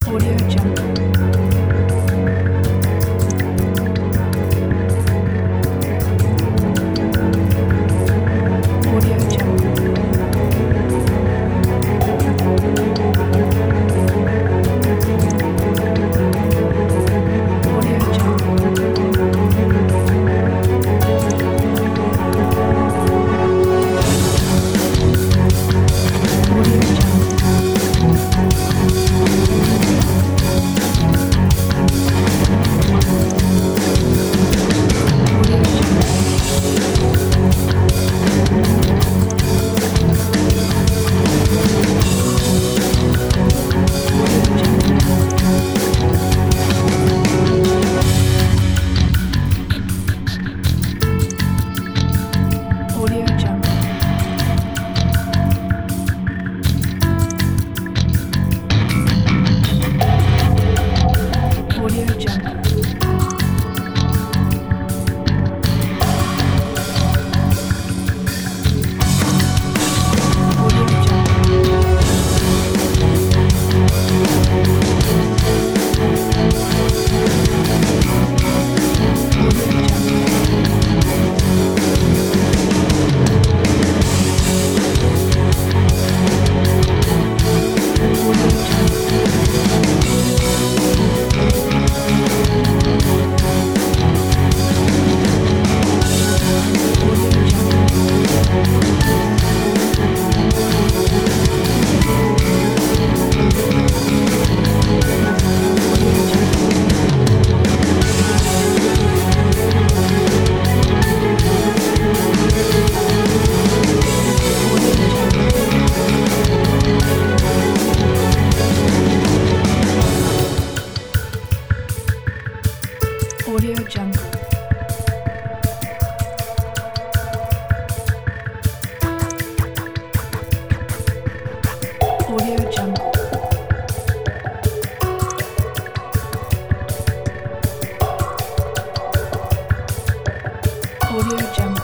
Audio Jungle. Audio Jungle. Audio Jungle. Audio Jungle. Audio Jungle. Audio Jungle. Audio Jungle. Audio Jungle. Audio Jungle. Audio Jungle. Audio Jungle. Audio Jungle. Audio Jungle. Audio Jungle. Audio Jungle. Audio Jungle. Audio Jungle.